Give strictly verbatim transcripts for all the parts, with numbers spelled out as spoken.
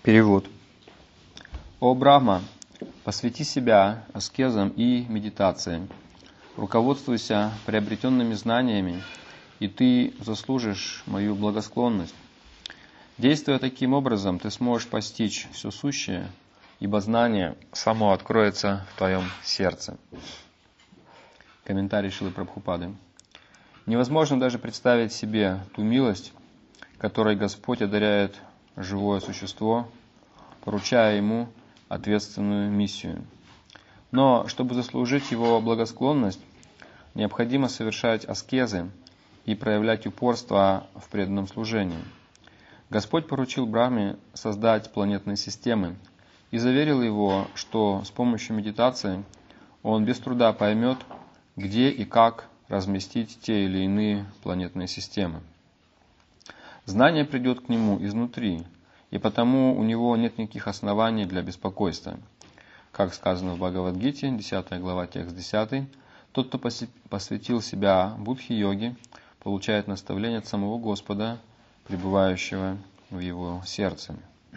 Перевод. О Брахма, посвяти себя аскезам и медитациям, руководствуйся приобретенными знаниями, и ты заслужишь мою благосклонность. Действуя таким образом, ты сможешь постичь все сущее, ибо знание само откроется в твоем сердце. Комментарий Шрилы Прабхупады. Невозможно даже представить себе ту милость, которой Господь одаряет живое существо, поручая ему ответственную миссию. Но, чтобы заслужить его благосклонность, необходимо совершать аскезы и проявлять упорство в преданном служении. Господь поручил Брахме создать планетные системы и заверил его, что с помощью медитации он без труда поймет, где и как разместить те или иные планетные системы. Знание придет к нему изнутри, и потому у него нет никаких оснований для беспокойства. Как сказано в Бхагавад-гите, десятая глава, текст десятый, тот, кто посвятил себя будхи-йоге, получает наставление от самого Господа, пребывающего в его сердце.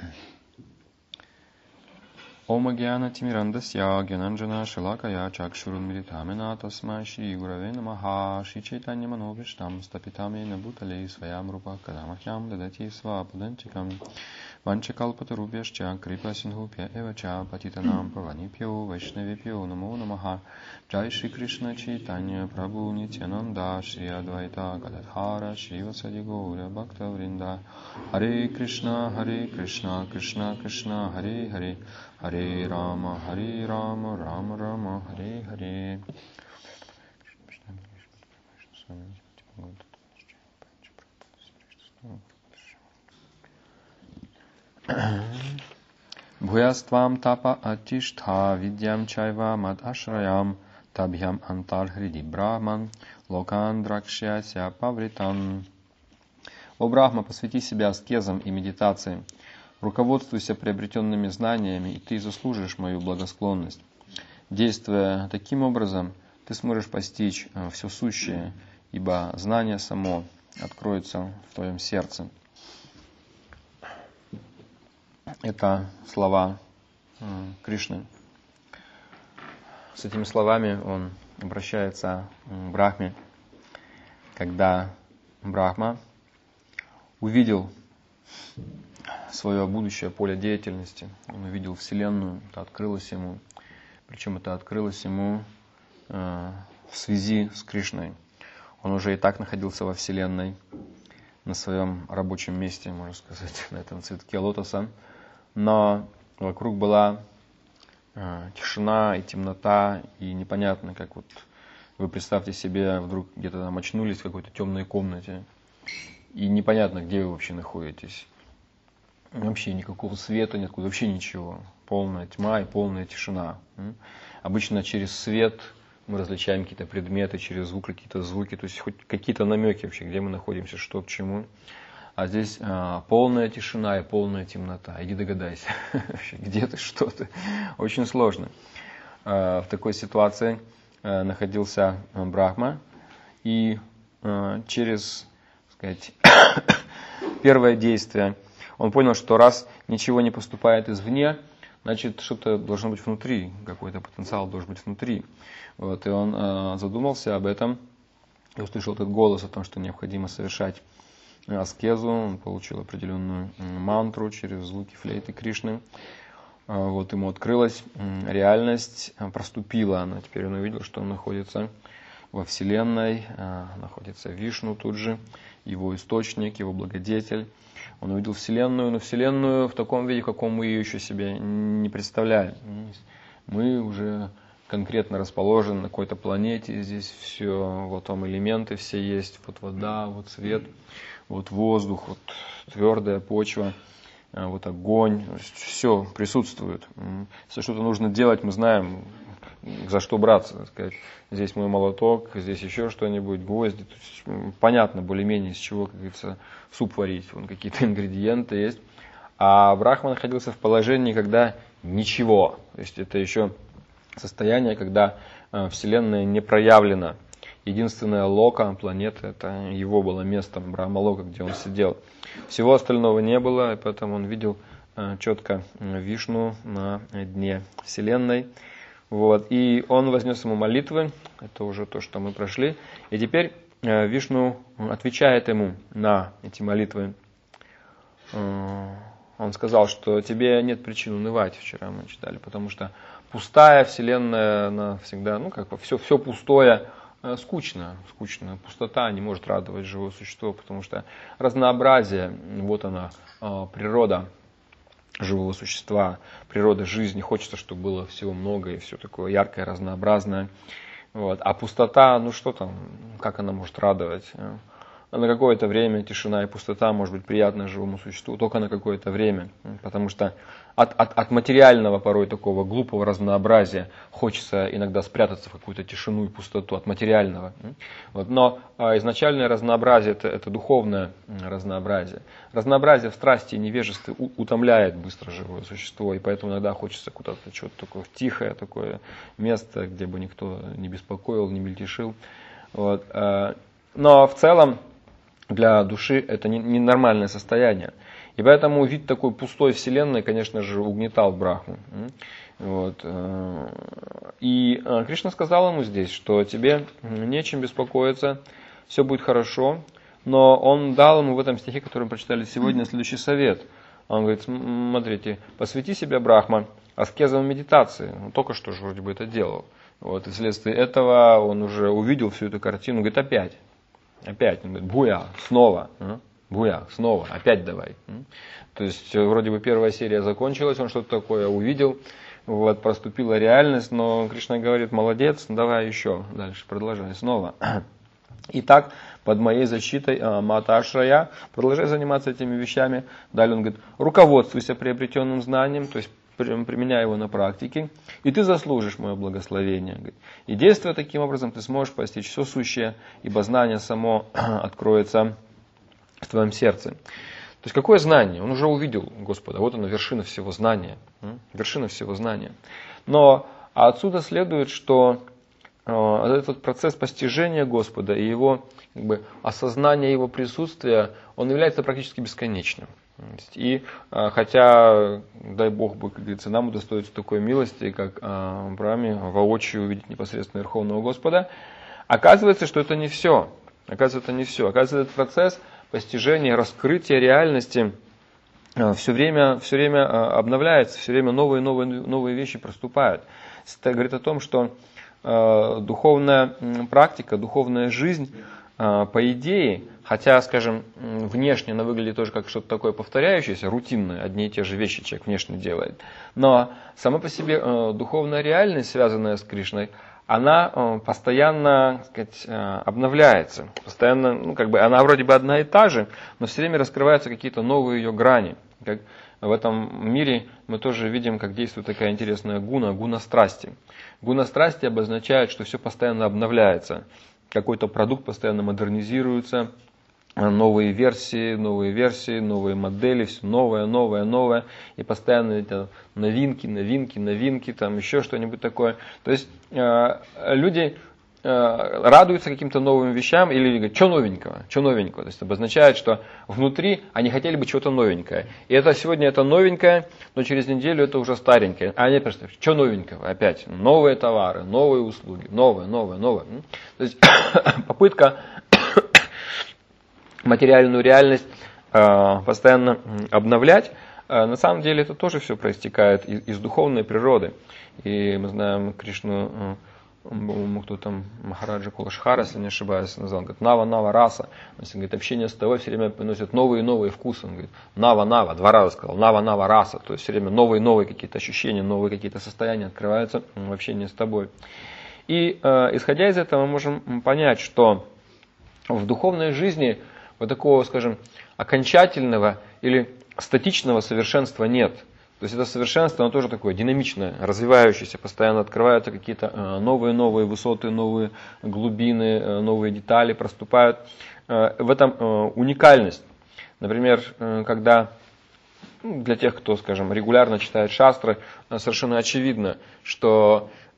Ом агьяна тимирандасья гьянанджана шалакая чакшурунмиритамена тасмай шри гураве намаха шри чайтанья мановиштам стапитамена бутале своям рупа кадамахьям дадати свападантикам ванчакалпатарубьяшча крипа синдхупья эвача патитанам паванипьо вайшнавипьо намо намаха джай шри Кришна чайтанья прабху нитянанда шри адвайта гададхара шри васади гаура бхакта вринда Харе Кришна Харе Кришна Кришна Кришна Харе Харе Харе Рама, Харе Рама, Рама Рама, Харе Харе. Бхуяствам тапа атиштха видьям чайва мад ашраям табхям антар хриди брахман локан дракшяся павритан. О Брахма, посвяти себя аскезам и медитациям, руководствуйся приобретенными знаниями, и ты заслужишь мою благосклонность. Действуя таким образом, ты сможешь постичь все сущее, ибо знание само откроется в твоем сердце. Это слова Кришны. С этими словами он обращается к Брахме, когда Брахма увидел свое будущее поле деятельности. Он увидел Вселенную, это открылось ему. Причем это открылось ему э, в связи с Кришной. Он уже и так находился во Вселенной, на своем рабочем месте, можно сказать, на этом цветке лотоса. Но вокруг была э, тишина и темнота, и непонятно, как вот вы представьте себе, вдруг где-то там очнулись в какой-то темной комнате, и непонятно, где вы вообще находитесь. Вообще никакого света нет, вообще ничего. Полная тьма и полная тишина. Обычно через свет мы различаем какие-то предметы, через звук какие-то звуки, то есть хоть какие-то намеки вообще, где мы находимся, что к чему. А здесь а, полная тишина и полная темнота. Иди догадайся, где ты, что ты. Очень сложно. А, в такой ситуации а, находился Брахма, и а, через, так сказать, первое действие он понял, что раз ничего не поступает извне, значит, что-то должно быть внутри, какой-то потенциал должен быть внутри. Вот, и он э, задумался об этом, и услышал этот голос о том, что необходимо совершать аскезу. Он получил определенную мантру через звуки флейты Кришны. Э, вот ему открылась э, реальность, проступила она. Теперь он увидел, что он находится во Вселенной, э, находится Вишну тут же, его источник, его благодетель. Он увидел Вселенную, но Вселенную в таком виде, в каком мы ее еще себе не представляем. Мы уже конкретно расположены на какой-то планете, здесь все, вот там элементы все есть, вот вода, вот свет, вот воздух, вот твердая почва, вот огонь, все присутствует. Если что-то нужно делать, мы знаем, за что браться, так сказать. Здесь мой молоток, здесь еще что-нибудь, гвозди. Понятно более-менее, из чего, как говорится, суп варить. Вон какие-то ингредиенты есть. А Брахма находился в положении, когда ничего. То есть это еще состояние, когда Вселенная не проявлена. Единственная лока, планета, это его было местом, Брахма-лока, где он сидел. Всего остального не было, и поэтому он видел четко Вишну на дне Вселенной. Вот. И он вознес ему молитвы, это уже то, что мы прошли. И теперь Вишну отвечает ему на эти молитвы. Он сказал, что тебе нет причин унывать, вчера мы читали, потому что пустая Вселенная, она всегда, ну как бы все, все пустое, скучно, скучно. Пустота не может радовать живое существо, потому что разнообразие, вот она, природа живого существа, природа жизни. Хочется, чтобы было всего много и все такое яркое, разнообразное. Вот. А пустота, ну что там, как она может радовать? На какое-то время тишина и пустота может быть приятна живому существу, только на какое-то время. Потому что от, от, от материального порой такого глупого разнообразия хочется иногда спрятаться в какую-то тишину и пустоту, от материального. Вот. Но изначальное разнообразие это, это духовное разнообразие. Разнообразие в страсти и невежестве утомляет быстро живое существо, и поэтому иногда хочется куда-то что-то такое тихое, такое место, где бы никто не беспокоил, не мельтешил. Вот. Но в целом для души это ненормальное состояние. И поэтому вид такой пустой вселенной, конечно же, угнетал Брахму. Вот. И Кришна сказал ему здесь, что тебе нечем беспокоиться, все будет хорошо. Но он дал ему в этом стихе, который мы прочитали сегодня, следующий совет. Он говорит, смотрите, посвяти себя, Брахма, аскезам и медитации. Он только что же вроде бы это делал. Вот. И вследствие этого он уже увидел всю эту картину, говорит, опять. Опять, он говорит, буя, снова, буя, снова, опять давай. То есть, вроде бы первая серия закончилась, он что-то такое увидел, вот, проступила реальность, но Кришна говорит, молодец, давай еще, дальше, продолжай, снова. Итак, под моей защитой Мата Ашрая, продолжай заниматься этими вещами. Далее он говорит, руководствуйся приобретенным знанием, то есть, применяй его на практике, и ты заслужишь мое благословение. И действуя таким образом, ты сможешь постичь все сущее, ибо знание само откроется в твоем сердце. То есть, какое знание? Он уже увидел Господа, вот оно, вершина всего знания. Вершина всего знания. Но отсюда следует, что этот процесс постижения Господа и его как бы, осознание его присутствия, он является практически бесконечным. И хотя, дай Бог бы, как говорится, нам удостоится такой милости, как в Брахме, воочию увидеть непосредственно Верховного Господа, оказывается, что это не все. Оказывается, это не все. Оказывается, этот процесс постижения, раскрытия реальности все время, все время обновляется, все время новые, новые, новые вещи проступают. Это говорит о том, что духовная практика, духовная жизнь, по идее, хотя, скажем, внешне она выглядит тоже как что-то такое повторяющееся, рутинное, одни и те же вещи человек внешне делает, но сама по себе духовная реальность, связанная с Кришной, она постоянно, так сказать, обновляется, постоянно, ну, как бы, она вроде бы одна и та же, но все время раскрываются какие-то новые ее грани. Как в этом мире мы тоже видим, как действует такая интересная гуна, гуна страсти. Гуна страсти обозначает, что все постоянно обновляется. Какой-то продукт постоянно модернизируется, новые версии, новые версии, новые модели, все новое, новое, новое, и постоянно это новинки, новинки, новинки, там еще что-нибудь такое. То есть э, люди э, радуются каким-то новым вещам или говорят, что новенького, что новенького. То есть обозначает, что внутри они хотели бы чего-то новенькое. И это сегодня это новенькое, но через неделю это уже старенькое. А они просто, что новенького опять? Новые товары, новые услуги, новое, новое, новое. То есть попытка материальную реальность э, постоянно обновлять, э, на самом деле это тоже все проистекает из, из духовной природы. И мы знаем Кришну, э, кто там, Махараджа Кулашхара, если не ошибаюсь, назвал, говорит, нава-нава раса. Он говорит, общение с тобой все время приносит новые и новые вкусы. Он говорит, нава-нава, два раза сказал, нава-нава раса. То есть все время новые и новые какие-то ощущения, новые какие-то состояния открываются в общении с тобой. И э, исходя из этого мы можем понять, что в духовной жизни вот такого, скажем, окончательного или статичного совершенства нет. То есть это совершенство, оно тоже такое динамичное, развивающееся, постоянно открываются какие-то новые-новые высоты, новые глубины, новые детали проступают. В этом уникальность. Например, когда для тех, кто, скажем, регулярно читает шастры, совершенно очевидно, что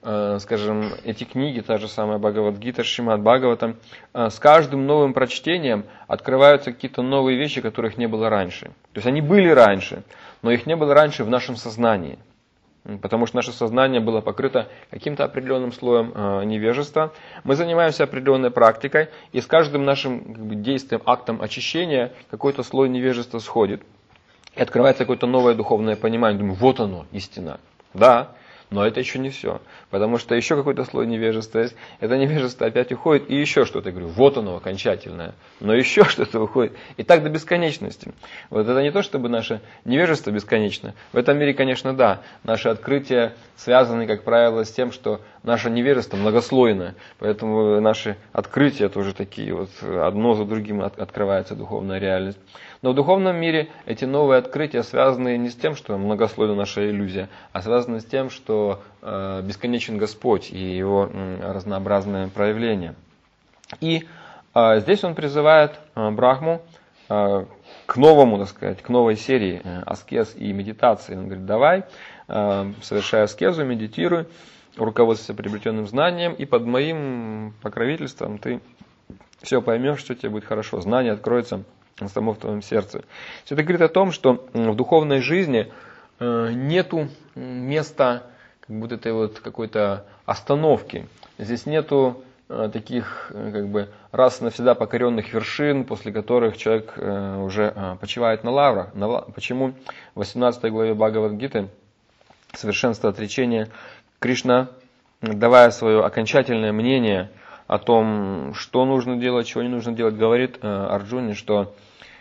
скажем, эти книги, та же самая Бхагавад-гита, Шримад Бхагаватам, с каждым новым прочтением открываются какие-то новые вещи, которых не было раньше. То есть они были раньше, но их не было раньше в нашем сознании. Потому что наше сознание было покрыто каким-то определенным слоем э, невежества. Мы занимаемся определенной практикой, и с каждым нашим как бы, действием, актом очищения какой-то слой невежества сходит. И открывается какое-то новое духовное понимание. Думаю, вот оно, истина. Да, но это еще не все. Потому что еще какой-то слой невежества есть. Это невежество опять уходит, и еще что-то. Я говорю, вот оно окончательное. Но еще что-то уходит. И так до бесконечности. Вот это не то, чтобы наше невежество бесконечно. В этом мире, конечно, да. Наши открытия связаны, как правило, с тем, что наше невежество многослойное. Поэтому наши открытия тоже такие. Вот одно за другим открывается духовная реальность. Но в духовном мире эти новые открытия связаны не с тем, что многослойна наша иллюзия, а связаны с тем, что э, бесконечен Господь и Его э, разнообразные проявления. И э, здесь он призывает э, Брахму э, к новому, так сказать, к новой серии э, аскез и медитации. Он говорит, давай, э, совершай аскезу, медитируй, руководствуйся приобретенным знанием, и под моим покровительством ты все поймешь, что тебе будет хорошо. Знание откроется само в твоем сердце. Все это говорит о том, что в духовной жизни нету места как будто этой вот какой-то остановки. Здесь нету таких как бы раз и навсегда покоренных вершин, после которых человек уже почивает на лаврах. Почему в восемнадцатой главе Бхагавад-гиты «Совершенство отречения» Кришна, давая свое окончательное мнение о том, что нужно делать, чего не нужно делать, говорит Арджуне, что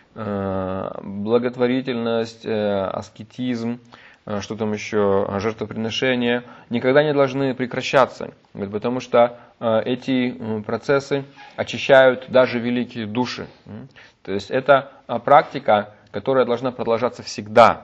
благотворительность, аскетизм, что там еще, жертвоприношения никогда не должны прекращаться, потому что эти процессы очищают даже великие души. То есть это практика, которая должна продолжаться всегда.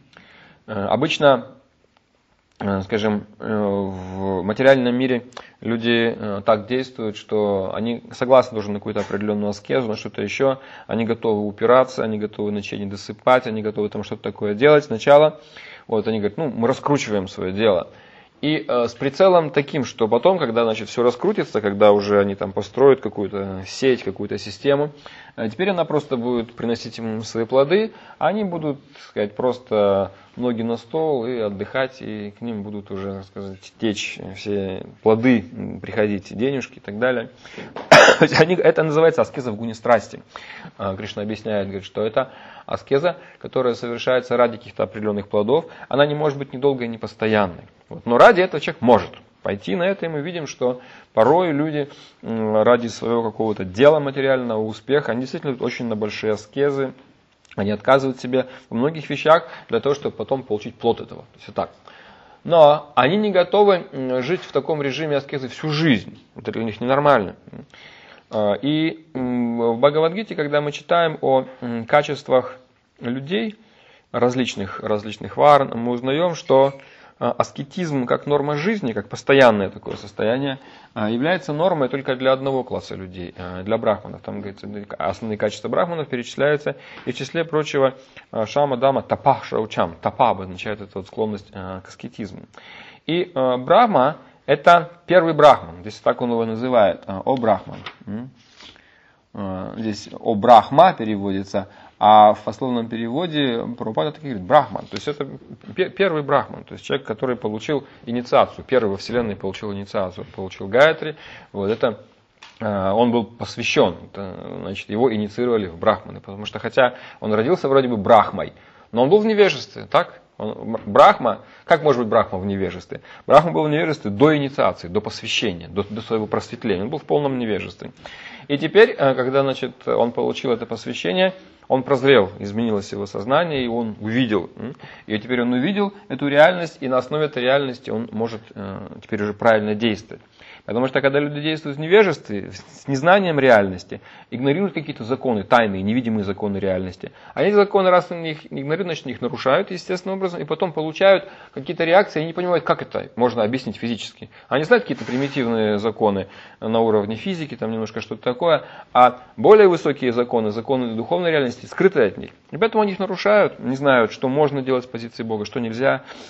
Обычно, скажем, в материальном мире люди так действуют, что они согласны тоже на какую-то определенную аскезу, на что-то еще, они готовы упираться, они готовы ночей не досыпать, они готовы там что-то такое делать сначала. Вот они говорят, ну, мы раскручиваем свое дело. И э, с прицелом таким, что потом, когда значит, все раскрутится, когда уже они там построят какую-то сеть, какую-то систему, э, теперь она просто будет приносить им свои плоды, а они будут, так сказать, просто ноги на стол и отдыхать, и к ним будут уже, так сказать, течь все плоды, приходить денежки и так далее. Они, это называется аскеза в гуне страсти. Э, Кришна объясняет, говорит, что это аскеза, которая совершается ради каких-то определенных плодов, она не может быть ни долгой, ни постоянной. Вот. Но ради этого человек может пойти на это, и мы видим, что порой люди ради своего какого-то дела материального успеха, они действительно очень на большие аскезы, они отказывают себе в многих вещах для того, чтобы потом получить плод этого. То есть так. Но они не готовы жить в таком режиме аскезы всю жизнь. Это для них ненормально. И в Бхагавад-гите, когда мы читаем о качествах людей, различных, различных варн, мы узнаем, что аскетизм как норма жизни, как постоянное такое состояние, является нормой только для одного класса людей, для брахманов. Там говорится, основные качества брахманов перечисляются, и в числе прочего шама, дама, тапа, шаучам. Тапа обозначает эту вот склонность к аскетизму. И брахма — это первый брахман, здесь так он его называет, о брахман. Здесь о брахма переводится, а в пословном переводе Прабхупада так и говорит брахман. То есть это первый брахман, то есть человек, который получил инициацию, первый во Вселенной получил инициацию, получил гайатри. Вот это он был посвящен, это, значит, его инициировали в брахманы, потому что хотя он родился вроде бы брахмой, но он был в невежестве, так? Он, Брахма, как может быть Брахма в невежестве? Брахма был в невежестве до инициации, до посвящения, до, до своего просветления. Он был в полном невежестве. И теперь, когда, значит, он получил это посвящение, он прозрел, изменилось его сознание, и он увидел. И теперь он увидел эту реальность, и на основе этой реальности он может теперь уже правильно действовать. Потому что когда люди действуют в невежестве, с незнанием реальности, игнорируют какие-то законы, тайные, невидимые законы реальности, они эти законы, раз они их игнорируют, значит, их нарушают естественным образом, и потом получают какие-то реакции, и не понимают, как это можно объяснить физически. Они знают какие-то примитивные законы на уровне физики, там немножко что-то такое, а более высокие законы, законы духовной реальности, скрыты от них. И поэтому они их нарушают, не знают, что можно делать с позиции Бога, что нельзя.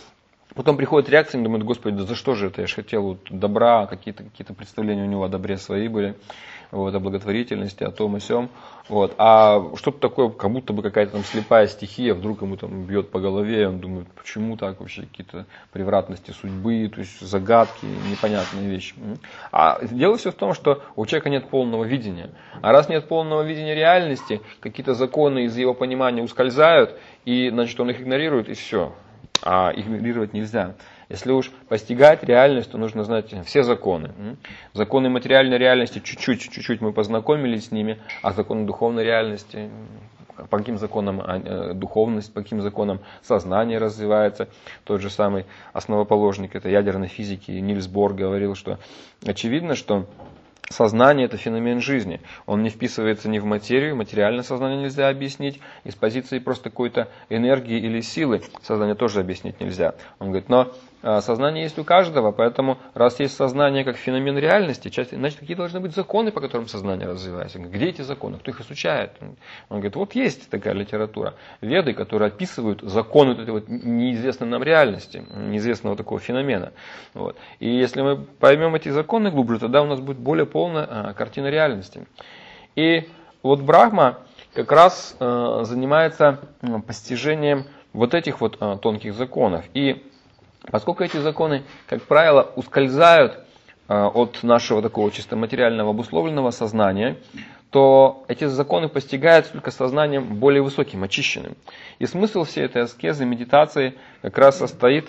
Потом приходит реакция, и думает: Господи, да за что же это? Я же хотел вот добра, какие-то какие представления у него о добре свои были, вот, о благотворительности, о том и сём. Вот. А что-то такое, как будто бы какая-то там слепая стихия, вдруг ему там бьет по голове, он думает: почему так вообще, какие-то превратности судьбы, то есть загадки, непонятные вещи. А дело все в том, что у человека нет полного видения. А раз нет полного видения реальности, какие-то законы из его понимания ускользают, и, значит, он их игнорирует, и все. А игнорировать нельзя. Если уж постигать реальность, то нужно знать все законы. Законы материальной реальности чуть-чуть, чуть-чуть мы познакомились с ними, а законы духовной реальности, по каким законам духовность, по каким законам сознание развивается. Тот же самый основоположник этой ядерной физики Нильс Бор говорил, что очевидно, что сознание – это феномен жизни. Он не вписывается ни в материю, материальное сознание нельзя объяснить, и с позиции просто какой-то энергии или силы сознание тоже объяснить нельзя. Он говорит: но сознание есть у каждого, поэтому раз есть сознание как феномен реальности, значит, какие должны быть законы, по которым сознание развивается. Где эти законы? Кто их изучает? Он говорит: вот есть такая литература. Веды, которые описывают законы вот этой вот неизвестной нам реальности, неизвестного такого феномена. Вот. И если мы поймем эти законы глубже, тогда у нас будет более полная а, картина реальности. И вот Брахма как раз а, занимается а, постижением вот этих вот а, тонких законов. И поскольку эти законы, как правило, ускользают а, от нашего такого чисто материального обусловленного сознания, то эти законы постигаются только сознанием более высоким, очищенным. И смысл всей этой аскезы, медитации как раз состоит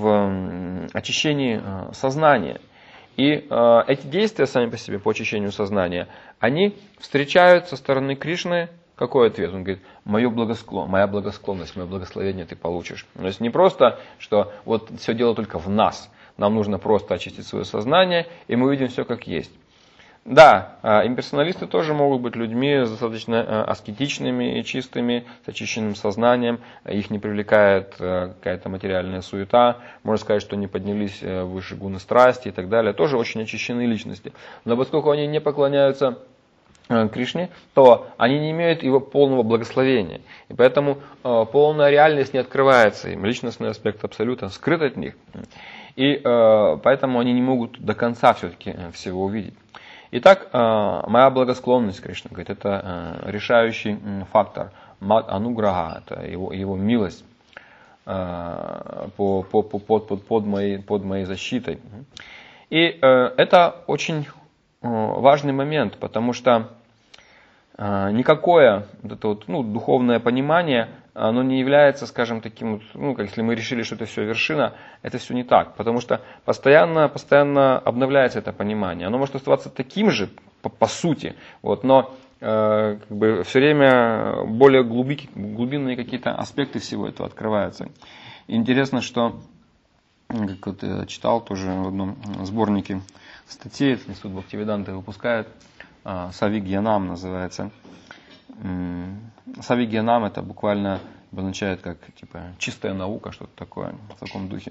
в очищении сознания. И э, эти действия сами по себе по очищению сознания, они встречают со стороны Кришны какой ответ? Он говорит: мое благосклон, моя благосклонность, мое благословение ты получишь. То есть не просто, что вот все дело только в нас. Нам нужно просто очистить свое сознание, и мы увидим все как есть. Да, имперсоналисты тоже могут быть людьми достаточно аскетичными и чистыми, с очищенным сознанием. Их не привлекает какая-то материальная суета. Можно сказать, что они поднялись выше гуны страсти и так далее. Тоже очень очищенные личности. Но поскольку они не поклоняются Кришне, то они не имеют его полного благословения. И поэтому полная реальность не открывается им. Личностный аспект абсолютно скрыт от них. И поэтому они не могут до конца все-таки всего увидеть. Итак, моя благосклонность, Кришна говорит, это решающий фактор. Мат ануграха, это его, его милость по, по, по, под, под, моей, под моей защитой. И это очень важный момент, потому что никакое вот это вот, ну, духовное понимание, оно не является, скажем, таким, ну, как если мы решили, что это все вершина, это все не так, потому что постоянно, постоянно обновляется это понимание. Оно может оставаться таким же, по, по сути, вот, но э, как бы все время более глубокие, глубинные какие-то аспекты всего этого открываются. Интересно, что, как вот я читал тоже в одном сборнике статей, Институт Бхактивиданты выпускает, Савигьянам называется. Савигьянам это буквально обозначает как типа чистая наука, что-то такое в таком духе.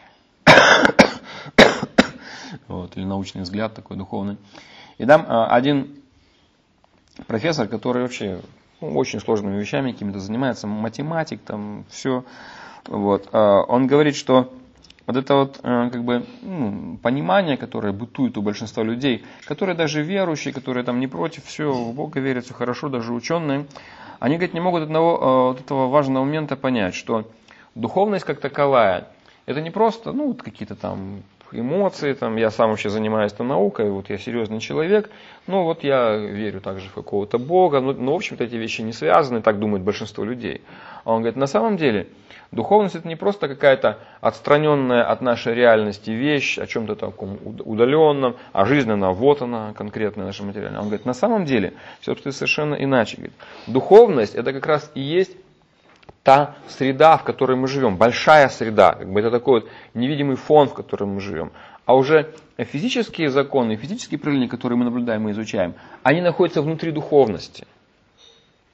Вот, или научный взгляд такой духовный. И там один профессор, который вообще ну, очень сложными вещами какими-то занимается, математик, там все. Вот, он говорит, что вот это вот как бы ну, понимание, которое бытует у большинства людей, которые даже верующие, которые там не против, все, в Бога верят, все хорошо, даже ученые, они, говорит, не могут одного вот этого важного момента понять, что духовность как таковая, это не просто ну, вот какие-то там эмоции, там, я сам вообще занимаюсь там наукой, вот я серьезный человек, ну вот я верю также в какого-то Бога, но, но в общем-то эти вещи не связаны, так думает большинство людей. А он говорит, на самом деле духовность это не просто какая-то отстраненная от нашей реальности вещь, о чем-то таком удаленном, а жизнь она, вот она конкретная наша материальная. Он говорит, на самом деле все обстоит совершенно иначе. Говорит, духовность это как раз и есть та среда, в которой мы живем, большая среда, как бы это такой вот невидимый фон, в котором мы живем. А уже физические законы, физические проявления, которые мы наблюдаем и изучаем, они находятся внутри духовности.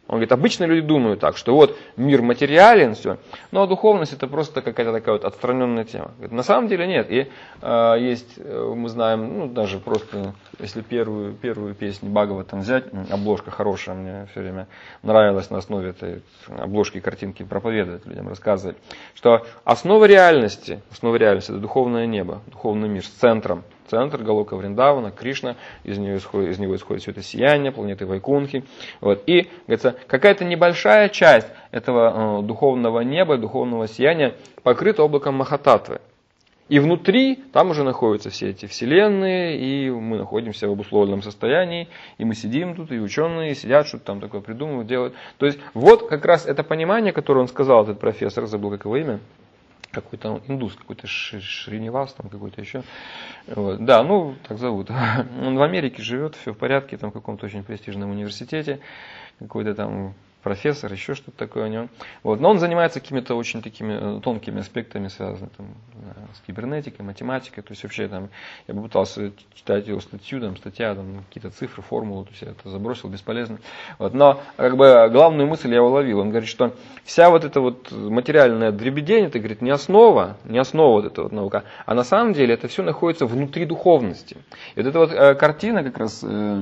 Он говорит, обычно люди думают так, что вот мир материален, все, но духовность это просто какая-то такая вот отстраненная тема. Говорит, на самом деле нет. И э, есть, мы знаем, ну даже просто, если первую, первую песню Бхагаватам взять, обложка хорошая, мне все время нравилась на основе этой обложки, картинки проповедовать людям, рассказывать, что основа реальности, основа реальности это духовное небо, духовный мир с центром. Центр Галока Вриндавана, Кришна, из него исходит, из него исходит все это сияние, планеты Вайкунхи. Вот. И, говорится, какая-то небольшая часть этого э, духовного неба, духовного сияния покрыта облаком Махататтвы. И внутри там уже находятся все эти вселенные, и мы находимся в обусловленном состоянии, и мы сидим тут, и ученые сидят, что-то там такое придумывают, делают. То есть вот как раз это понимание, которое он сказал, этот профессор, забыл как его имя, какой-то индус, какой-то Шринивас, там какой-то еще. Вот. Да, ну, так зовут. Он в Америке живет, все в порядке, там в каком-то очень престижном университете, какой-то там профессор, еще что-то такое у него. Вот. Но он занимается какими-то очень такими тонкими аспектами, связанными там, с кибернетикой, математикой. То есть вообще там, я бы пытался читать его статью, там, статья, там, какие-то цифры, формулы, то есть я это забросил, бесполезно. Вот. Но как бы главную мысль я уловил. Он говорит, что вся вот эта вот материальная дребедень, это, говорит, не основа, не основа вот эта вот наука, а на самом деле это все находится внутри духовности. И вот эта вот э, картина, как раз э,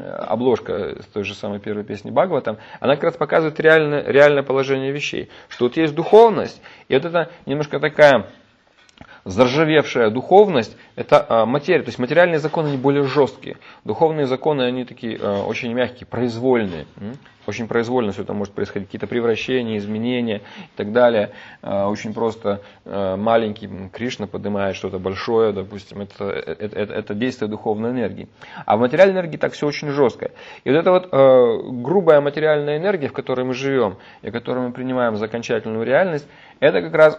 обложка с той же самой первой песни Бхагаватам, она как раз показывает, показывает реальное, реальное положение вещей. Что вот есть духовность, и вот это немножко такая заржавевшая духовность, это а, материя, то есть материальные законы они более жесткие. Духовные законы, они такие а, очень мягкие, произвольные. М? Очень произвольно все это может происходить, какие-то превращения, изменения и так далее. А, очень просто а, маленький Кришна поднимает что-то большое, допустим, это, это, это, это действие духовной энергии. А в материальной энергии так все очень жестко. И вот эта вот а, грубая материальная энергия, в которой мы живем, и которую мы принимаем за окончательную реальность, это как раз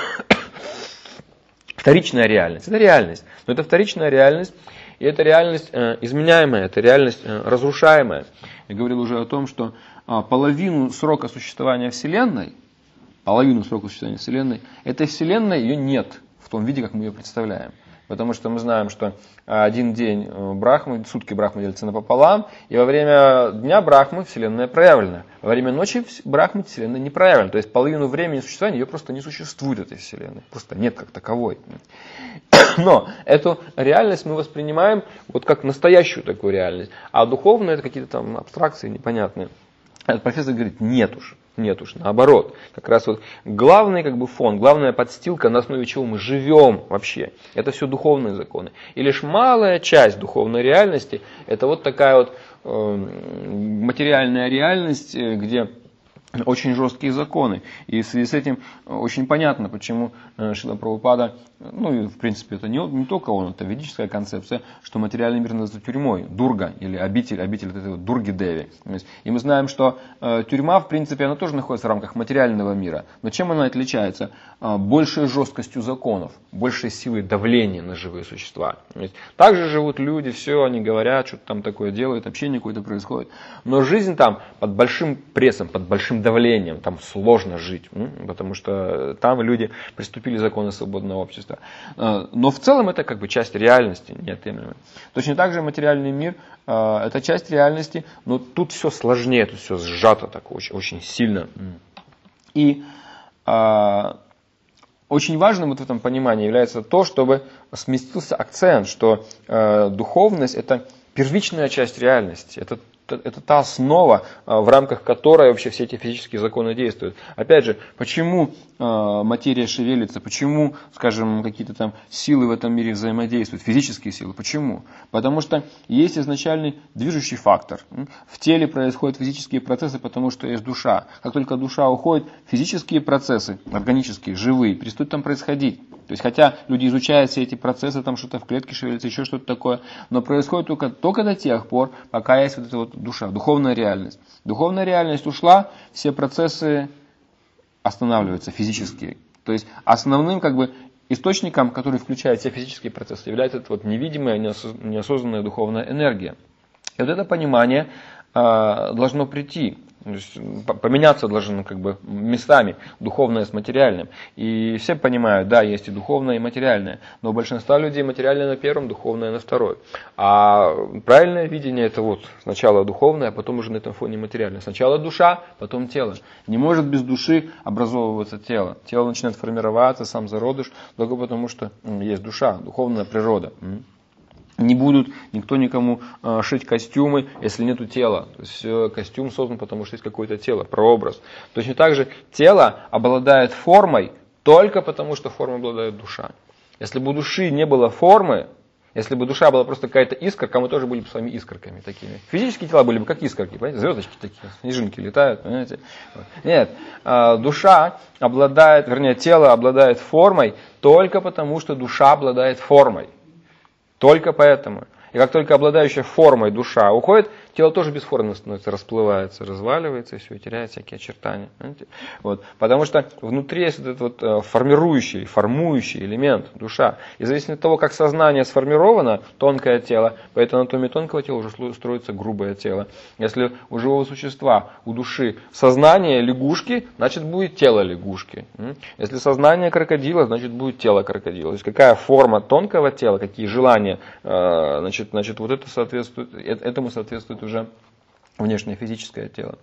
вторичная реальность. Это реальность. Но это вторичная реальность, и это реальность э, изменяемая, это реальность э, разрушаемая. Я говорил уже о том, что э, половину срока существования Вселенной, половину срока существования Вселенной, этой Вселенной ее нет в том виде, как мы ее представляем. Потому что мы знаем, что один день Брахмы, сутки Брахмы делятся напополам, и во время дня Брахмы Вселенная проявлена. Во время ночи Брахмы Вселенная не проявлена. То есть половину времени существования ее просто не существует, этой Вселенной. Просто нет как таковой. Но эту реальность мы воспринимаем вот как настоящую такую реальность. А духовная это какие-то там абстракции непонятные. Этот профессор говорит, нет уж. Нет уж, наоборот. Как раз вот главный как бы фон, главная подстилка, на основе чего мы живем вообще, это все духовные законы. И лишь малая часть духовной реальности, это вот такая вот э, материальная реальность, где очень жесткие законы. И в связи с этим очень понятно, почему Шрила Прабхупада, ну и в принципе это не, не только он, это ведическая концепция, что материальный мир называется тюрьмой, дурга, или обитель, обитель этой вот дурги Деви. И мы знаем, что э, тюрьма, в принципе, она тоже находится в рамках материального мира. Но чем она отличается? Э, большей жесткостью законов, большей силой давления на живые существа. Также живут люди, все, они говорят, что-то там такое делают, общение какое-то происходит. Но жизнь там под большим прессом, под большим давлением, там сложно жить, потому что там люди приступили законы свободного общества. Но в целом это как бы часть реальности неотъемлемая. Точно так же материальный мир – это часть реальности, но тут все сложнее, тут все сжато так очень, очень сильно. И а, очень важным вот в этом понимании является то, чтобы сместился акцент, что а, духовность – это первичная часть реальности, это Это та основа, в рамках которой вообще все эти физические законы действуют. Опять же, почему материя шевелится, почему, скажем, какие-то там силы в этом мире взаимодействуют, физические силы, почему? Потому что есть изначальный движущий фактор. В теле происходят физические процессы, потому что есть душа. Как только душа уходит, физические процессы, органические, живые, перестают там происходить. То есть, хотя люди изучают все эти процессы, там что-то в клетке шевелится, еще что-то такое, но происходит только, только до тех пор, пока есть вот эта вот душа, духовная реальность. Духовная реальность ушла, все процессы останавливаются физические. То есть, основным как бы источником, который включает все физические процессы, является эта вот невидимая, неосознанная духовная энергия. И вот это понимание э, должно прийти То есть поменяться должны как бы местами духовное с материальным. И все понимают, да, есть и духовное, и материальное. Но у большинства людей материальное на первом, духовное на второй. А правильное видение это вот сначала духовное, а потом уже на этом фоне материальное. Сначала душа, потом тело. Не может без души образовываться тело. Тело начинает формироваться, сам зародыш, только потому что есть душа, духовная природа. Не будут никто никому э, шить костюмы, если нету тела. То есть э, костюм создан, потому что есть какое-то тело, прообраз. Точно так же тело обладает формой только потому, что формой обладает душа. Если бы у души не было формы, если бы душа была просто какая-то искорка, мы тоже были бы с вами искорками такими. Физические тела были бы как искорки, понимаете? Звездочки такие, снежинки летают, понимаете? Нет, э, душа обладает, вернее, тело обладает формой только потому, что душа обладает формой. Только поэтому. И как только обладающая формой душа уходит, тело тоже бесформенно становится, расплывается, разваливается и все, и теряет всякие очертания. Вот. Потому что внутри есть этот вот формирующий, формующий элемент, душа. И в зависимости от того, как сознание сформировано, тонкое тело, по этой анатомии тонкого тела уже строится грубое тело. Если у живого существа, у души сознание лягушки, значит будет тело лягушки. Если сознание крокодила, значит будет тело крокодила. То есть какая форма тонкого тела, какие желания, значит, значит вот это соответствует, этому соответствует уже внешнее физическое тело.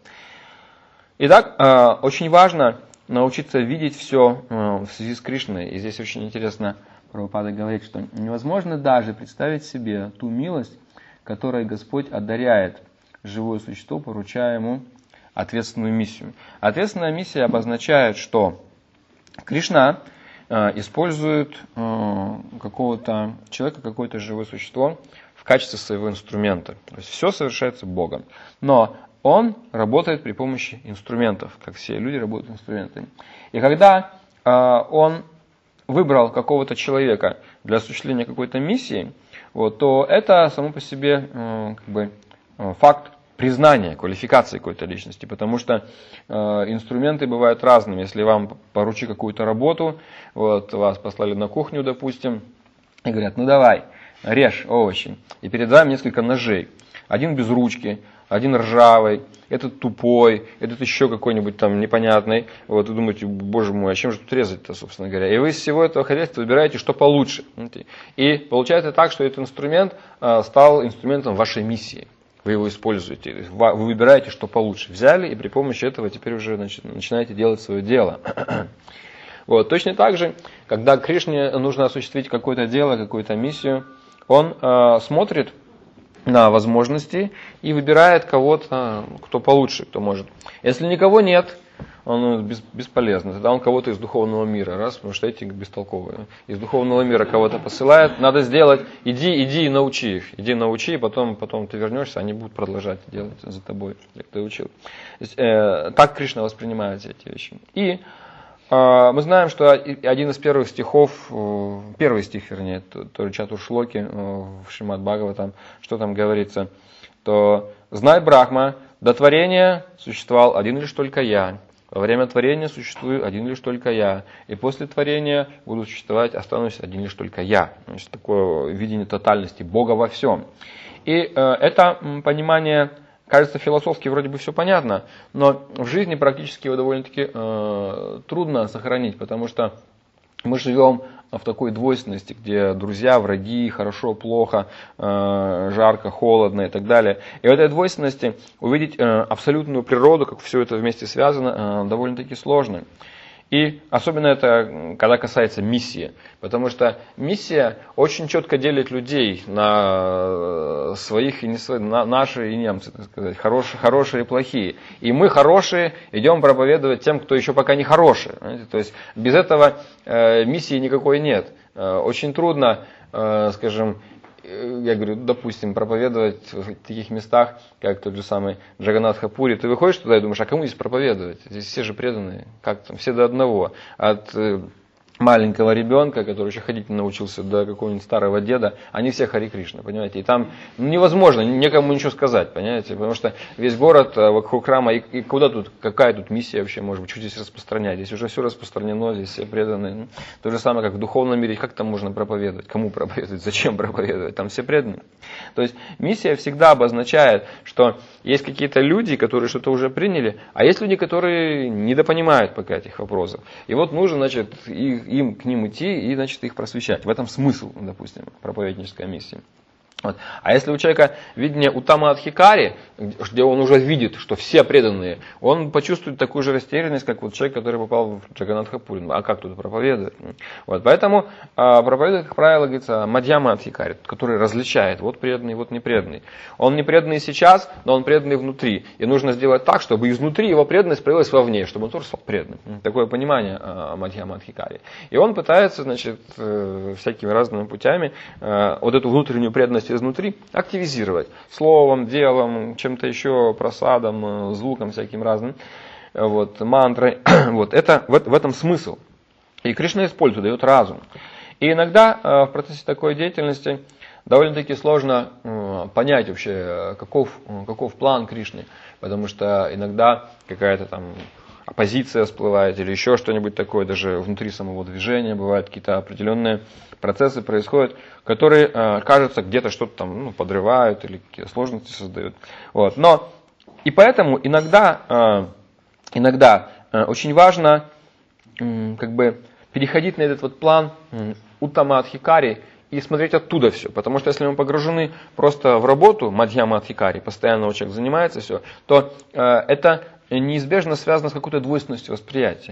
Итак, очень важно научиться видеть все в связи с Кришной. И здесь очень интересно, Прабхупада говорит, что невозможно даже представить себе ту милость, которой Господь одаряет живое существо, поручая ему ответственную миссию. Ответственная миссия обозначает, что Кришна использует какого-то человека, какое-то живое существо в качестве своего инструмента. То есть все совершается Богом. Но он работает при помощи инструментов, как все люди работают инструментами. И когда э, он выбрал какого-то человека для осуществления какой-то миссии, вот, то это само по себе э, как бы, э, факт признания, квалификации какой-то личности. Потому что э, инструменты бывают разными. Если вам поручи какую-то работу, вот, вас послали на кухню, допустим, и говорят, ну давай, режь овощи. И перед вами несколько ножей. Один без ручки, один ржавый, этот тупой, этот еще какой-нибудь там непонятный. Вот вы думаете, боже мой, а чем же тут резать-то, собственно говоря? И вы из всего этого хозяйства выбираете, что получше. И получается так, что этот инструмент стал инструментом вашей миссии. Вы его используете, вы выбираете, что получше. Взяли и при помощи этого теперь уже значит, начинаете делать свое дело. Вот. Точно так же, когда Кришне нужно осуществить какое-то дело, какую-то миссию, он э, смотрит на возможности и выбирает кого-то, кто получше, кто может. Если никого нет, он бесполезно. Тогда он кого-то из духовного мира, раз, потому что эти бестолковые. Из духовного мира кого-то посылает, надо сделать, иди, иди и научи их. Иди научи, и потом, потом ты вернешься, они будут продолжать делать за тобой, как ты учил. То есть, э, так Кришна воспринимает все эти вещи. И мы знаем, что один из первых стихов, первый стих, вернее, то Чатуршлоки в Шримад Бхагаватам, что там говорится, то «Знай, Брахма, до творения существовал один лишь только я, во время творения существую один лишь только я, и после творения буду существовать, останусь один лишь только я». Значит, такое видение тотальности Бога во всем. И это понимание... Кажется, философски вроде бы все понятно, но в жизни практически его довольно-таки э, трудно сохранить, потому что мы живем в такой двойственности, где друзья, враги, хорошо, плохо, э, жарко, холодно и так далее. И в этой двойственности увидеть э, абсолютную природу, как все это вместе связано, э, довольно-таки сложно. И особенно это, когда касается миссии. Потому что миссия очень четко делит людей на своих и не своих, на наши и немцы, так сказать, хорошие, хорошие и плохие. И мы хорошие идем проповедовать тем, кто еще пока не хороший. Понимаете? То есть без этого э, миссии никакой нет. Э, очень трудно, э, скажем, я говорю, допустим, проповедовать в таких местах, как тот же самый Джаганнатха-Пури, ты выходишь туда и думаешь, а кому здесь проповедовать? Здесь все же преданные, как там, все до одного. От маленького ребенка, который еще ходить не научился, до какого-нибудь старого деда, они все Хари Кришна, понимаете? И там невозможно никому ничего сказать, понимаете? Потому что весь город вокруг храма, и, и куда тут, какая тут миссия вообще может быть, что здесь распространять? Здесь уже все распространено, здесь все преданы. То же самое, как в духовном мире, как там можно проповедовать? Кому проповедовать? Зачем проповедовать? Там все преданы. То есть миссия всегда обозначает, что есть какие-то люди, которые что-то уже приняли, а есть люди, которые недопонимают пока этих вопросов. И вот нужно, значит, их им к ним идти и, значит, их просвещать. В этом смысл, допустим, проповеднической миссии. Вот. А если у человека видение Уттама Адхикари, где он уже видит, что все преданные, он почувствует такую же растерянность, как вот человек, который попал в Джаганнатха Пури. А как тут проповедовать? Вот. Поэтому а, проповедует, как правило, говорится, Мадьяма Адхикари, который различает, вот преданный, вот непреданный. Он не преданный сейчас, но он преданный внутри. И нужно сделать так, чтобы изнутри его преданность проявилась вовне, чтобы он тоже стал преданным. Такое понимание а, Мадьяма Адхикари. И он пытается, значит, всякими разными путями а, вот эту внутреннюю преданность изнутри активизировать. Словом, делом, чем-то еще, просадом, звуком всяким разным, вот, мантрой. Вот, это, в, в этом смысл. И Кришна использует, дает разум. И иногда в процессе такой деятельности довольно-таки сложно понять вообще, каков, каков план Кришны. Потому что иногда какая-то там оппозиция всплывает или еще что-нибудь такое, даже внутри самого движения бывают какие-то определенные процессы происходят, которые, э, кажется, где-то что-то там ну, подрывают или какие-то сложности создают. Вот. Но и поэтому иногда, э, иногда э, очень важно э, как бы переходить на этот вот план э, Уттама Адхикари и смотреть оттуда все. Потому что если мы погружены просто в работу Мадьяма Адхикари, постоянно человек занимается все, то э, это неизбежно связано с какой-то двойственностью восприятия.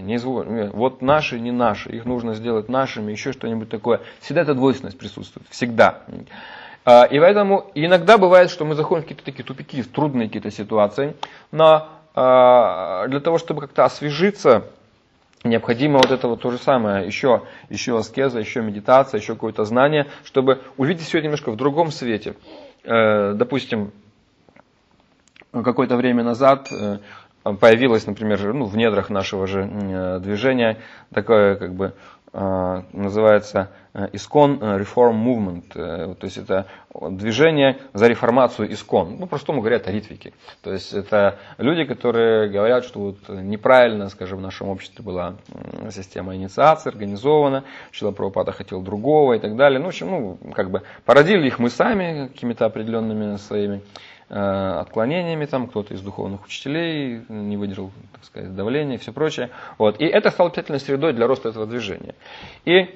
Вот наши, не наши, их нужно сделать нашими, еще что-нибудь такое. Всегда эта двойственность присутствует, всегда. И поэтому иногда бывает, что мы заходим в какие-то такие тупики, трудные какие-то ситуации, но для того, чтобы как-то освежиться, необходимо вот это вот то же самое, еще, еще аскеза, еще медитация, еще какое-то знание, чтобы увидеть все немножко в другом свете. Допустим, какое-то время назад появилось, например, ну, в недрах нашего же движения такое, как бы, называется Искон Reform Movement. То есть это движение за реформацию Искон. Ну, простому говоря, это ритвики. То есть это люди, которые говорят, что вот неправильно, скажем, в нашем обществе была система инициации организована, Шрила Прабхупада хотел другого и так далее. Ну, в общем, ну, как бы породили их мы сами какими-то определенными своими отклонениями, там кто-то из духовных учителей не выдержал, так сказать, давления и все прочее. Вот. И это стало питательной средой для роста этого движения. И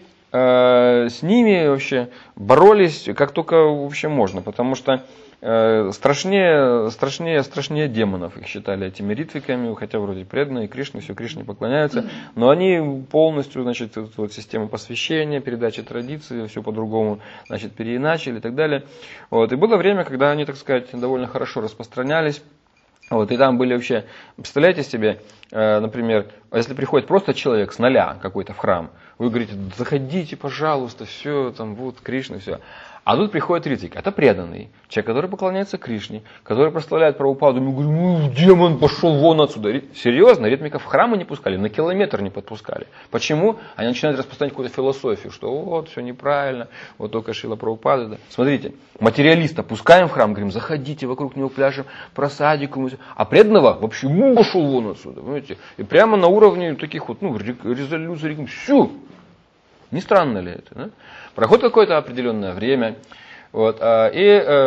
э, с ними вообще боролись как только вообще можно, потому что э, страшнее, страшнее, страшнее демонов их считали этими ритвиками, хотя вроде преданные, Кришне, все Кришне поклоняются, но они полностью, значит, вот систему посвящения, передачи традиции, все по-другому, значит, переиначили и так далее. Вот. И было время, когда они, так сказать, довольно хорошо распространялись. Вот, и там были вообще, представляете себе, э, например, если приходит просто человек с нуля какой-то в храм, вы говорите, заходите, пожалуйста, все, там, вот, Кришна, все. А тут приходит ритвик, это преданный человек, который поклоняется Кришне, который прославляет Прабхупаду, мы говорим, ну, демон, пошел вон отсюда. Серьезно, ритмиков в храмы не пускали, на километр не подпускали. Почему? Они начинают распространять какую-то философию, что вот, все неправильно, вот только Шрила Прабхупада. Да. Смотрите, материалиста пускаем в храм, говорим, заходите, вокруг него пляжем, просадику, а преданного вообще, ну, пошел вон отсюда, понимаете? И прямо на уровне таких вот, ну, резолюций, все. Не странно ли это? Да? Проходит какое-то определенное время, вот, и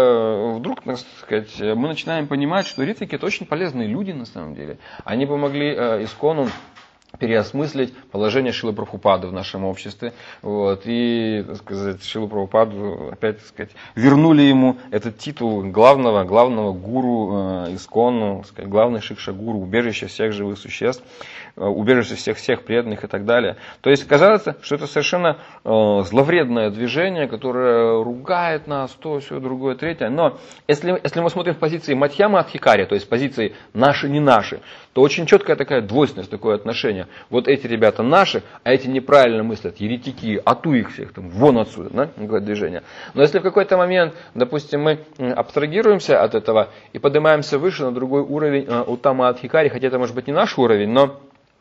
э, вдруг, так сказать, мы начинаем понимать, что ритвики это очень полезные люди на самом деле. Они помогли э, Искону переосмыслить положение Шрилы Прабхупады в нашем обществе. Вот, и, так сказать, Шрилу Прабхупаду опять, так сказать, вернули ему этот титул главного, главного гуру э, Искону, так сказать, главный шикша-гуру, убежище всех живых существ, э, убежище всех, всех преданных и так далее. То есть, кажется, что это совершенно э, зловредное движение, которое ругает нас, то, все, другое, третье. Но если, если мы смотрим в позиции Мадьяма Адхикари, то есть в позиции наши, не наши, то очень четкая такая двойственность, такое отношение. Вот эти ребята наши, а эти неправильно мыслят, еретики, ату их всех, там, вон отсюда, да, такое движение. Но если в какой-то момент, допустим, мы абстрагируемся от этого и поднимаемся выше на другой уровень Уттама Адхикари, хотя это может быть не наш уровень, но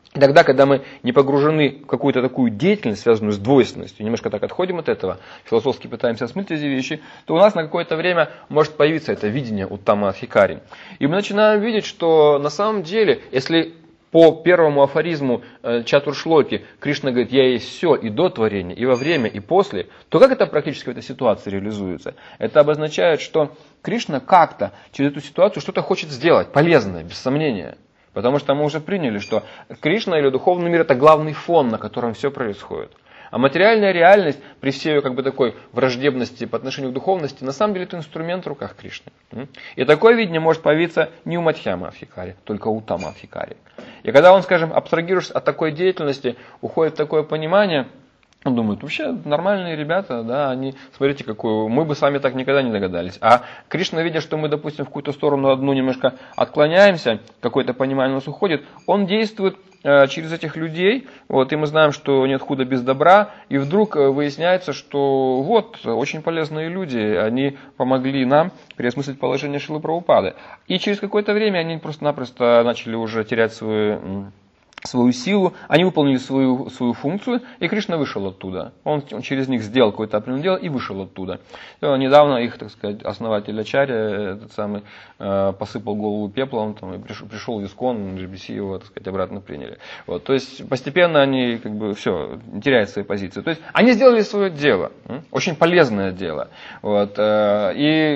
И тогда, когда мы не погружены в какую-то такую деятельность, связанную с двойственностью, немножко так отходим от этого, философски пытаемся осмыслить эти вещи, то у нас на какое-то время может появиться это видение Уттама Адхикари. И мы начинаем видеть, что на самом деле, если по первому афоризму Чатуршлоки Кришна говорит, я есть все и до творения, и во время, и после, то как это практически в этой ситуации реализуется? Это обозначает, что Кришна как-то через эту ситуацию что-то хочет сделать, полезное, без сомнения. Потому что мы уже приняли, что Кришна или духовный мир — это главный фон, на котором все происходит. А материальная реальность, при всей ее как бы такой враждебности по отношению к духовности, на самом деле это инструмент в руках Кришны. И такое видение может появиться не у Мадхьяма Адхикари, только у Уттама Адхикари. И когда он, скажем, абстрагируешься от такой деятельности, уходит в такое понимание, он думает, вообще нормальные ребята, да, они, смотрите, какую, мы бы с вами так никогда не догадались. А Кришна, видя, что мы, допустим, в какую-то сторону одну немножко отклоняемся, какое-то понимание у нас уходит, он действует э, через этих людей, вот, и мы знаем, что нет худа без добра, и вдруг выясняется, что вот, очень полезные люди, они помогли нам переосмыслить положение Шрилы Прабхупады. И через какое-то время они просто-напросто начали уже терять свою... свою силу, они выполнили свою, свою функцию, и Кришна вышел оттуда. Он, он через них сделал какое-то определенное дело и вышел оттуда. И недавно их, так сказать, основатель Ачарья, этот самый, э, посыпал голову пеплом, там, и пришел, пришел в Искон, джи би си его, так сказать, обратно приняли. Вот, то есть постепенно они, как бы, все, теряют свои позиции. То есть они сделали свое дело, очень полезное дело. Вот, э,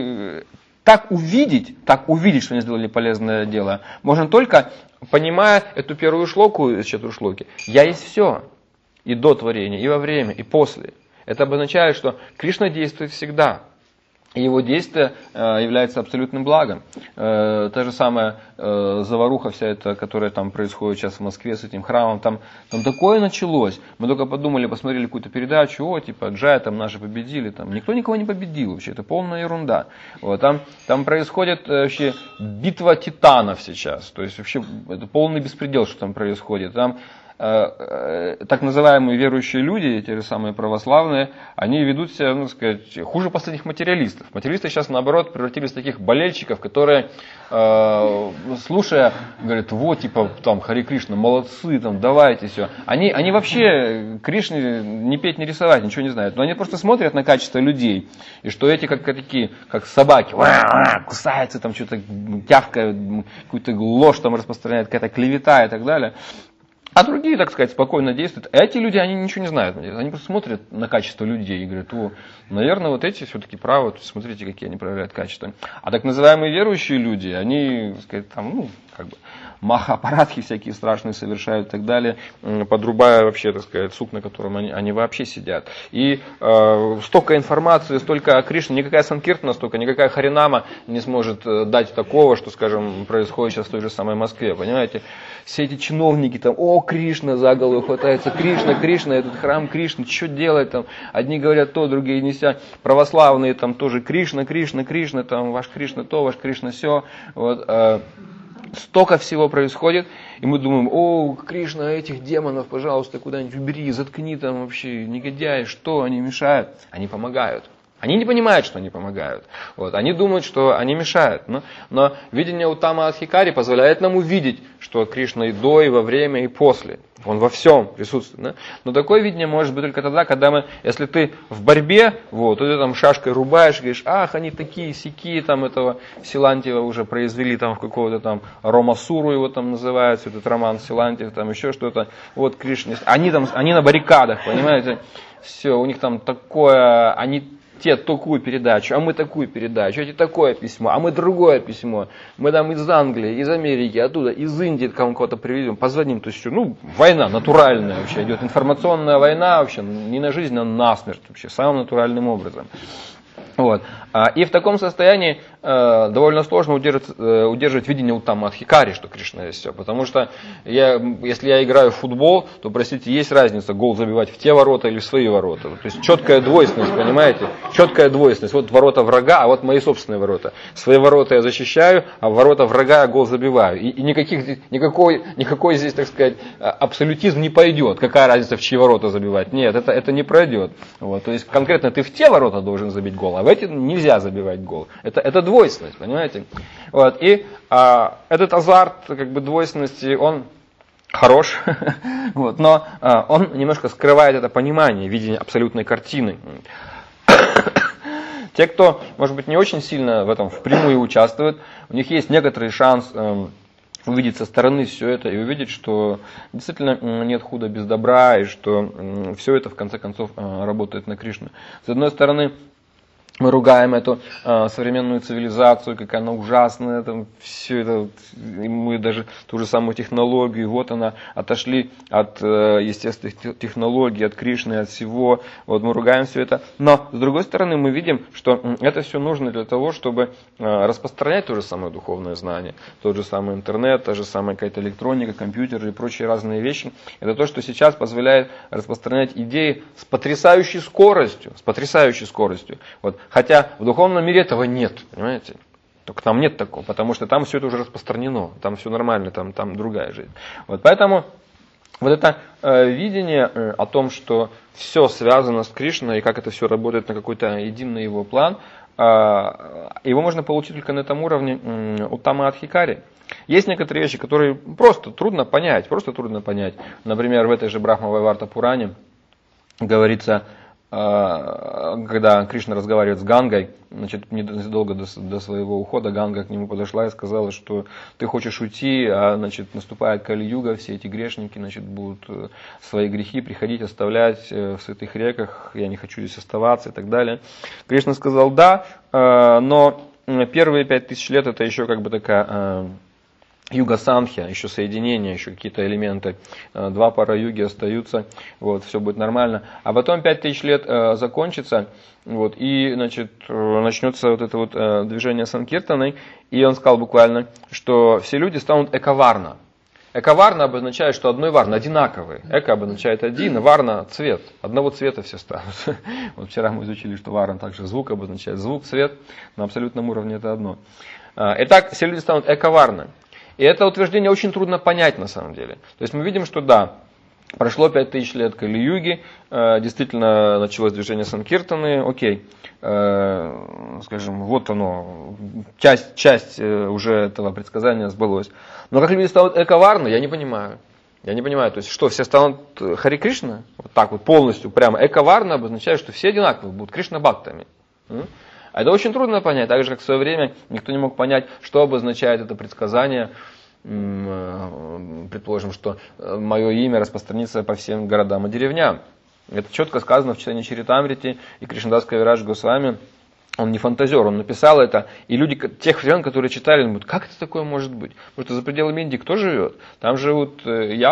и так увидеть, так увидеть, что они сделали полезное дело, можно только понимая эту первую шлоку из Чатуршлоки. Я есть все. И до творения, и во время, и после. Это обозначает, что Кришна действует всегда. И его действие э, является абсолютным благом. Э, та же самая э, заваруха вся эта, которая там происходит сейчас в Москве с этим храмом, там, там такое началось. Мы только подумали, посмотрели какую-то передачу, о, типа, Джая, там наши победили. Там. Никто никого не победил вообще, это полная ерунда. Вот, там, там происходит э, вообще битва титанов сейчас. То есть вообще это полный беспредел, что там происходит. Там так называемые верующие люди, те же самые православные, они ведут себя, ну, сказать, хуже последних материалистов. Материалисты сейчас, наоборот, превратились в таких болельщиков, которые, э, слушая, говорят, вот, типа, там, Хари Кришна, молодцы, там, давайте, все. Они, они вообще Кришне не петь, не рисовать, ничего не знают. Но они просто смотрят на качество людей. И что эти, как, как такие, как собаки, кусаются, там, что-то тявкают, какую-то ложь там распространяют, какая-то клевета и так далее. А другие, так сказать, спокойно действуют. Эти люди, они ничего не знают. Они просто смотрят на качество людей и говорят, о, наверное, вот эти все-таки правы, смотрите, какие они проявляют качества. А так называемые верующие люди, они, так сказать, там, ну, как бы, махапарадхи всякие страшные совершают и так далее, подрубая вообще, так сказать, сук, на котором они, они вообще сидят. И э, столько информации, столько о Кришне, никакая санкиртана, столько, никакая харинама не сможет дать такого, что, скажем, происходит сейчас в той же самой Москве, понимаете? Все эти чиновники там, о, Кришна, за голову хватается, Кришна, Кришна, этот храм Кришны, что делать там? Одни говорят то, другие не ся. Православные там тоже Кришна, Кришна, Кришна, там ваш Кришна то, ваш Кришна сё. Вот, э, столько всего происходит, и мы думаем, о, Кришна, этих демонов, пожалуйста, куда-нибудь убери, заткни там вообще, негодяи, что они мешают? Они помогают. Они не понимают, что они помогают. Вот. Они думают, что они мешают. Но, но видение Уттама Адхикари позволяет нам увидеть, что Кришна и до, и во время, и после. Он во всем присутствует. Да? Но такое видение может быть только тогда, когда мы, если ты в борьбе, вот, ты там шашкой рубаешь, говоришь, ах, они такие сякие, там этого Силантьева уже произвели там в какого-то там Ромасуру его там называют, этот роман Силантьев, там еще что-то. Вот Кришна. Они там, они на баррикадах, понимаете? Все, у них там такое, они те такую передачу, а мы такую передачу, эти такое письмо, а мы другое письмо. Мы там из Англии, из Америки, оттуда, из Индии кого-то привезем, позвоним. То есть, ну, война натуральная вообще идет, информационная война вообще, не на жизнь, а на смерть вообще, самым натуральным образом. Вот. И в таком состоянии э, довольно сложно удерживать, э, удерживать видение Уттама Адхикари, что Кришна есть все. Потому что я, если я играю в футбол, то, простите, есть разница гол забивать в те ворота или в свои ворота. То есть четкая двойственность, понимаете? Четкая двойственность. Вот ворота врага, а вот мои собственные ворота. Свои ворота я защищаю, а в ворота врага я гол забиваю. И, и никаких, никакой, никакой здесь, так сказать, абсолютизм не пойдет. Какая разница, в чьи ворота забивать? Нет, это, это не пройдет. Вот. То есть конкретно ты в те ворота должен забить гол, а в эти нельзя забивать гол. Это, это двойственность, понимаете? Вот. И а, этот азарт как бы, двойственности, он хорош, вот, но а, он немножко скрывает это понимание, видение абсолютной картины. Те, кто, может быть, не очень сильно в этом впрямую участвует, у них есть некоторый шанс э, увидеть со стороны все это и увидеть, что действительно нет худа без добра, и что э, все это, в конце концов, э, работает на Кришну. С одной стороны, мы ругаем эту э, современную цивилизацию, как она ужасная, там, все это, мы даже ту же самую технологию, вот она, отошли от э, естественных технологий, от Кришны, от всего, вот мы ругаем все это. Но, с другой стороны, мы видим, что это все нужно для того, чтобы э, распространять то же самое духовное знание, тот же самый интернет, та же самая какая-то электроника, компьютер и прочие разные вещи. Это то, что сейчас позволяет распространять идеи с потрясающей скоростью, с потрясающей скоростью. Вот. Хотя в духовном мире этого нет, понимаете? Только там нет такого, потому что там все это уже распространено, там все нормально, там, там другая жизнь. Вот поэтому вот это э, видение э, о том, что все связано с Кришной и как это все работает на какой-то единый его план, э, его можно получить только на этом уровне э, Уттама Адхикари. Есть некоторые вещи, которые просто трудно понять, просто трудно понять. Например, в этой же Брахма-Вайварта Пуране говорится, когда Кришна разговаривает с Гангой, значит, незадолго до, до своего ухода Ганга к нему подошла и сказала, что ты хочешь уйти, а значит, наступает Кали-юга, все эти грешники значит, будут свои грехи приходить, оставлять в святых реках, я не хочу здесь оставаться и так далее. Кришна сказал, да, но первые пять тысяч лет это еще как бы такая юга-санхья, еще соединение, еще какие-то элементы, два пара юги остаются, вот, все будет нормально. А потом пять тысяч лет э, закончится, вот, и значит, начнется вот это вот э, движение санкиртаны, и он сказал буквально, что все люди станут эковарна. Эковарна обозначает, что одной варна, одинаковые. Эко обозначает один, варна цвет. Одного цвета все станут. Вот вчера мы изучили, что варна также звук обозначает звук, цвет, на абсолютном уровне это одно. Итак, все люди станут эковарна. И это утверждение очень трудно понять на самом деле. То есть мы видим, что да, прошло пять тысяч лет Кали-юги, э, действительно началось движение Санкиртаны, окей, э, скажем, вот оно, часть, часть э, уже этого предсказания сбылось. Но как люди станут эковарны, я не понимаю. Я не понимаю, то есть что, все станут Хари Кришна? Вот так вот полностью, прямо эковарна обозначает, что все одинаковые будут Кришна-бхактами. А это очень трудно понять, так же, как в свое время никто не мог понять, что обозначает это предсказание. Предположим, что мое имя распространится по всем городам и деревням. Это четко сказано в читании Чаритамрити, и Кришнадас Кавирадж Госвами, он не фантазер, он написал это, и люди тех времен, которые читали, думают, как это такое может быть? Потому что за пределами Индии кто живет? Там живут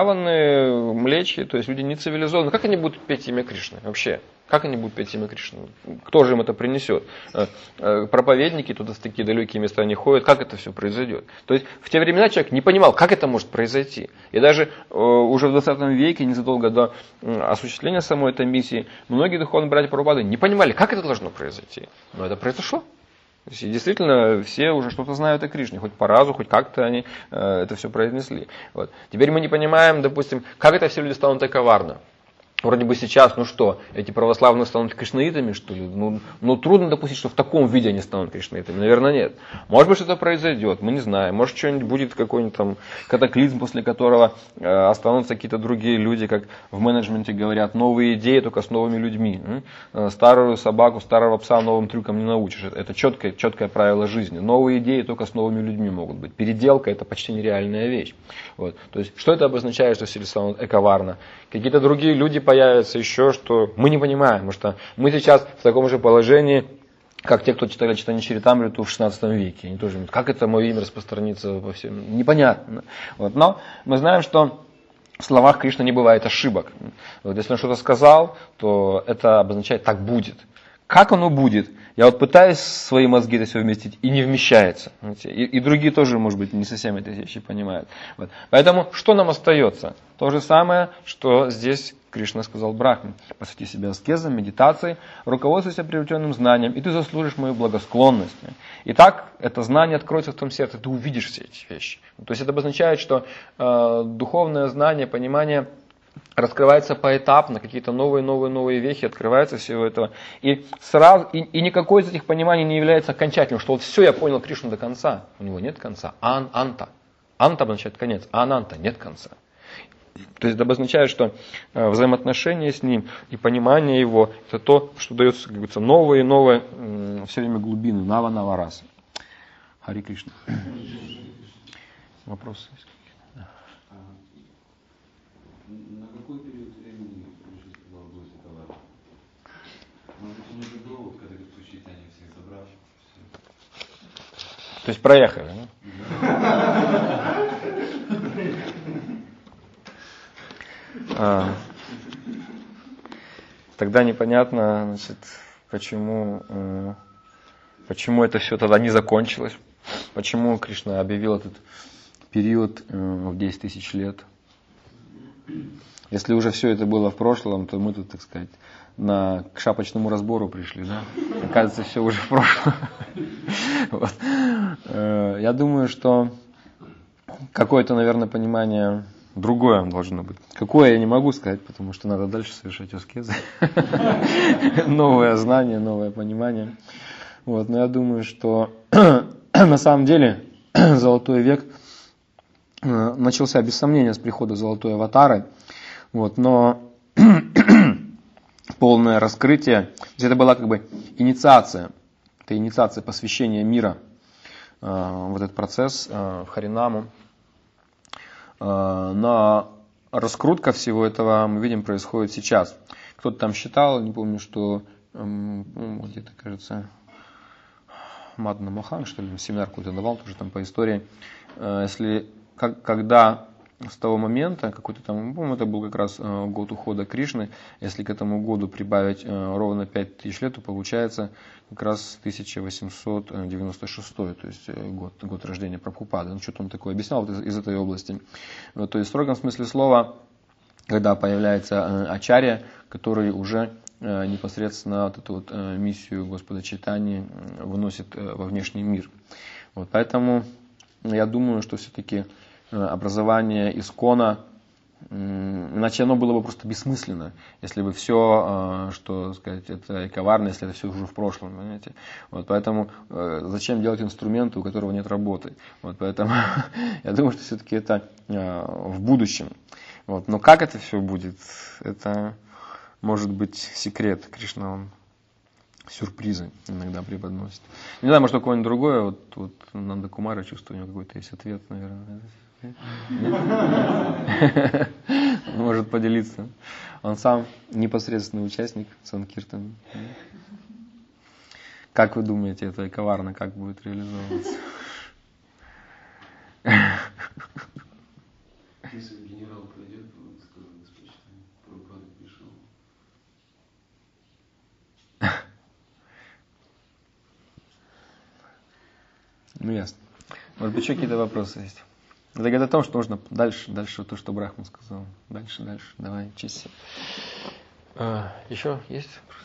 яваны, млечи, то есть люди не цивилизованные. Как они будут петь имя Кришны вообще? Как они будут петь имя Кришны? Кто же им это принесет? Проповедники туда в такие далекие места не ходят. Как это все произойдет? То есть в те времена человек не понимал, как это может произойти. И даже уже в двадцатом веке, незадолго до осуществления самой этой миссии, многие духовные братья Прабхупады не понимали, как это должно произойти. Но это произошло. То есть, действительно, все уже что-то знают о Кришне, хоть по разу, хоть как-то они э, это все произнесли. Вот. Теперь мы не понимаем, допустим, как это все люди станут эковарно. Вроде бы сейчас, ну что, эти православные станут кришнаитами, что ли? Ну, ну трудно допустить, что в таком виде они станут кришнаитами. Наверное, нет. Может быть, что-то произойдет, мы не знаем. Может, что-нибудь будет, какой-нибудь там катаклизм, после которого э, останутся какие-то другие люди, как в менеджменте говорят, новые идеи, только с новыми людьми. Э, старую собаку, старого пса новым трюкам не научишь. Это четкое, четкое правило жизни. Новые идеи только с новыми людьми могут быть. Переделка – это почти нереальная вещь. Вот. То есть, что это обозначает, что все станут эковарно? Какие-то другие люди появятся еще, что мы не понимаем, потому что мы сейчас в таком же положении, как те, кто читали читание Чаритамриту в шестнадцатом веке. Они тоже говорят, как это мое имя распространится по всем? Непонятно. Вот. Но мы знаем, что в словах Кришны не бывает ошибок. Вот если он что-то сказал, то это обозначает «так будет». Как оно будет? Я вот пытаюсь свои мозги это все вместить, и не вмещается. И, и другие тоже, может быть, не совсем эти вещи понимают. Вот. Поэтому что нам остается? То же самое, что здесь Кришна сказал Брахме. Посвяти себя аскезам, медитации, руководствуйся приобретенным знанием, и ты заслужишь мою благосклонность. И так это знание откроется в твоем сердце, ты увидишь все эти вещи. То есть это обозначает, что э, духовное знание, понимание раскрывается поэтапно, какие-то новые, новые, новые вехи открываются всего этого. И, сразу, и, и никакое из этих пониманий не является окончательным, что вот все, я понял Кришну до конца. У него нет конца. Ан, анта. Анта обозначает конец, а ананта нет конца. То есть это обозначает, что взаимоотношения с ним и понимание его, это то, что дается, как говорится, новые и новые, все время глубины, нава-нава раса. Хари Кришна. Вопросы? На какой период времени пришли сказал будет товар? Может быть, он уже был, когда как читание всех забрал? То есть проехали, да? А, тогда непонятно, значит, почему, почему это все тогда не закончилось, почему Кришна объявил этот период в десять тысяч лет. Если уже все это было в прошлом, то мы тут, так сказать, на, к шапочному разбору пришли, да? Оказывается, все уже в прошлом. Вот. Я думаю, что какое-то, наверное, понимание другое должно быть. Какое, я не могу сказать, потому что надо дальше совершать аскезы. Новое знание, новое понимание. Вот. Но я думаю, что на самом деле Золотой век начался без сомнения с прихода Золотой Аватары. Вот. Но полное раскрытие, это была как бы инициация, это инициация посвящения мира в этот процесс, в Харинаму. Но раскрутка всего этого, мы видим, происходит сейчас. Кто-то там считал, не помню, что где-то, кажется, Мадна Мохан, что ли, семинар какой-то давал, тоже там по истории. Если, как, когда с того момента, какой-то там, по-моему, это был как раз год ухода Кришны, если к этому году прибавить ровно пять тысяч лет, то получается как раз тысяча восемьсот девяносто шестой, то есть год, год рождения Прабхупады. Ну, что-то он такое объяснял из, из этой области. Вот, то есть в строгом смысле слова, когда появляется ачарья, который уже непосредственно вот эту вот миссию Господа Чайтаньи выносит во внешний мир. Вот, поэтому я думаю, что все-таки образование Искона, иначе оно было бы просто бессмысленно, если бы все, что сказать, это коварно, если это все уже в прошлом, понимаете? Вот, поэтому зачем делать инструменты, у которого нет работы? Вот, поэтому я думаю, что все-таки это в будущем. Вот, но как это все будет, это может быть секрет. Кришна, он сюрпризы иногда преподносит. Не знаю, может, у кого-нибудь другое, вот, вот Нанда Кумара, чувствую, у него какой-то есть ответ, наверное. Может поделиться. Он сам непосредственный участник Санкиртана. Как вы думаете, это коварно, как будет реализовываться? Если генерал пройдет, он скажет, господин, Прабхупада пришел. Ну ясно. Может быть, еще какие-то вопросы есть? Это говорит о том, что нужно дальше, дальше то, что Брахма сказал. Дальше, дальше. Давай, чисти. А, еще есть?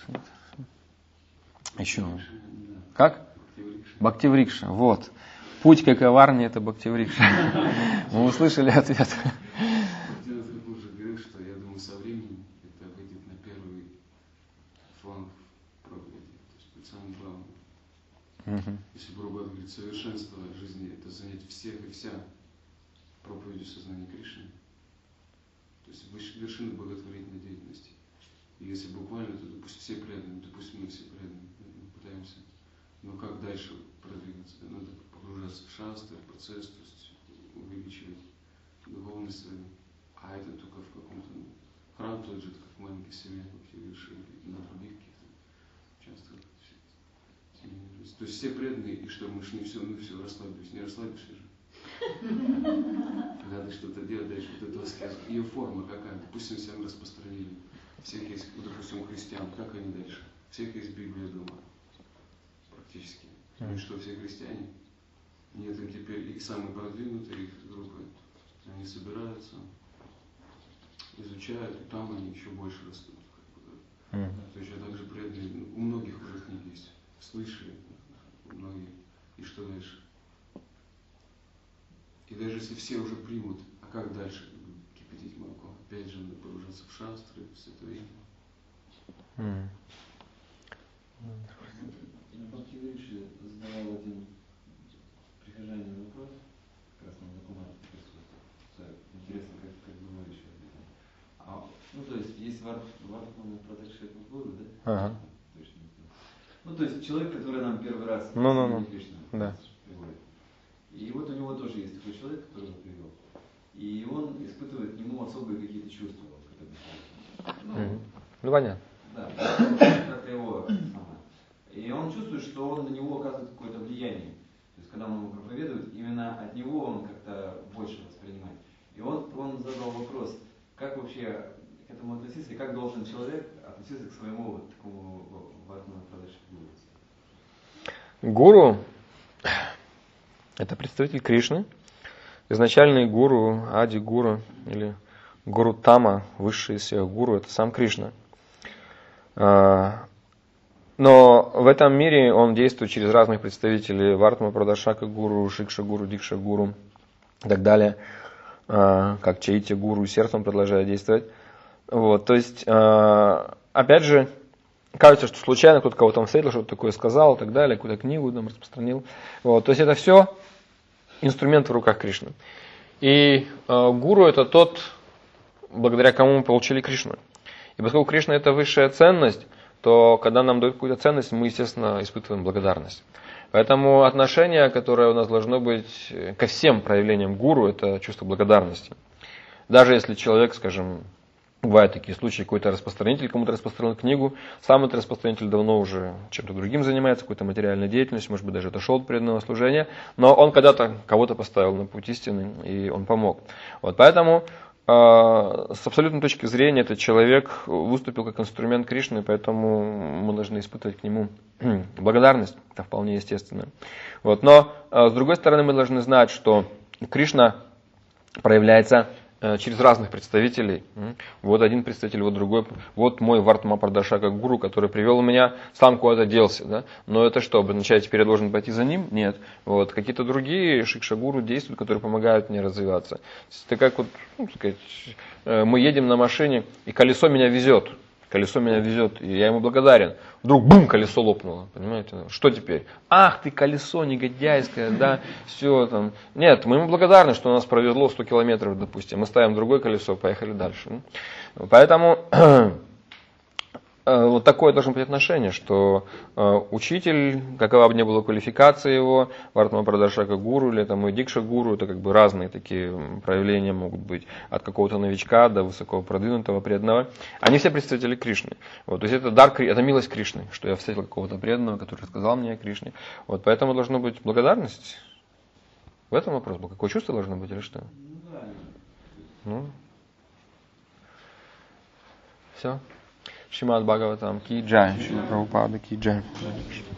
Еще. Как? Бхактиврикша. Вот. Путь к коварне — это Бхактиврикша. Мы услышали ответ. Я уже говорил, что я думаю, со временем это выйдет на первый фланг проповеди. То есть будет самым главным. Uh-huh. Если Прабхупада говорит, совершенство жизни — это занять всех и вся проповедью сознания Кришны. То есть вершина благотворительной деятельности. И если буквально, то пусть все преданы, то пусть мы все преданы, мы пытаемся. Но как дальше продвигаться? Надо погружаться в шастры, в процесс, то есть увеличивать духовность свою. А это только в каком-то ну, храм тот же, как в маленькой семье, как решили, на других каких-то участвовать. То есть все преданные, и что мы ж не все, ну все, расслабились, не расслабишься же. Надо что-то делать дальше, вот эту аскезу. Ее форма какая? Допустим, всем распространили. Всех есть, допустим, у христиан, как они дальше? Всех есть Библия дома. Практически. Mm. И что, все христиане? Нет, им теперь их самые продвинутые их группы. Они собираются, изучают, и там они еще больше растут. Mm. То есть также преданные, у многих уже книг есть. Слышали, у многих. И что дальше? И даже если все уже примут, а как дальше кипятить молоко? Опять же надо погружаться в шастры, в святое имя. Mm. Бхактиврикша задавал один прихожанин вопрос, как раз на документах присутствует. Интересно, как, как думаю еще. Ага. Ну, то есть человек, который нам первый раз Ну, ну, ну. Кришна Да. приводит. И вот у него тоже есть такой человек, который он привел. И он испытывает к нему особые какие-то чувства. Ну, Угу. Ну, понятно. да, как-то его самое. И он чувствует, что он на него оказывает какое-то влияние. То есть, когда он ему проповедует, именно от него он как-то больше воспринимает. И он, он задал вопрос, как вообще к этому относиться, и как должен человек относиться к своему вот такому варному продажу гуру. Гуру – это представитель Кришны. Изначальный гуру, Ади Гуру или Гуру Тама, высший из всех гуру, это сам Кришна. Но в этом мире он действует через разных представителей: Вартма Прадашака Гуру, Шикша Гуру, Дикша Гуру и так далее, как Чаити Гуру, сердцем продолжает действовать. Вот, то есть, опять же, кажется, что случайно кто-то кого-то там встретил, что-то такое сказал и так далее, какую-то книгу там распространил. Вот, то есть это все инструмент в руках Кришны. И э, гуру это тот, благодаря кому мы получили Кришну. И поскольку Кришна это высшая ценность, то когда нам дают какую-то ценность, мы, естественно, испытываем благодарность. Поэтому отношение, которое у нас должно быть ко всем проявлениям гуру, это чувство благодарности. Даже если человек, скажем, бывают такие случаи, какой-то распространитель кому-то распространил книгу, сам этот распространитель давно уже чем-то другим занимается, какой-то материальной деятельностью, может быть, даже отошел от преданного служения, но он когда-то кого-то поставил на путь истины, и он помог. Вот, поэтому э, с абсолютной точки зрения этот человек выступил как инструмент Кришны, поэтому мы должны испытывать к нему благодарность, это вполне естественно. Вот, но э, с другой стороны мы должны знать, что Кришна проявляется через разных представителей. Вот один представитель, вот другой. Вот мой Вартма Прадашака Гуру, который привел меня, сам куда-то делся. Да? Но это что, означает, теперь я должен пойти за ним? Нет. Вот. Какие-то другие Шикша Гуру действуют, которые помогают мне развиваться. Это как вот, ну, сказать, мы едем на машине, и колесо меня везет. Колесо меня везет, и я ему благодарен. Вдруг бум, колесо лопнуло, понимаете? Что теперь? Ах ты, колесо негодяйское, да, все там. Нет, мы ему благодарны, что нас провезло сто километров, допустим. Мы ставим другое колесо, поехали дальше. Поэтому вот такое должно быть отношение, что учитель, какова бы ни была квалификация его, Вартма Прадашака Гуру или там, Дикша Гуру, это как бы разные такие проявления могут быть, от какого-то новичка до высокого продвинутого преданного. Они все представители Кришны. Вот, то есть это дар, это милость Кришны, что я встретил какого-то преданного, который рассказал мне о Кришне. Вот, поэтому должна быть благодарность. В этом вопрос был. Какое чувство должно быть или что? Ну, все. Шримад Бхагаватам ки джай, Шрила Прабхупада ки джай.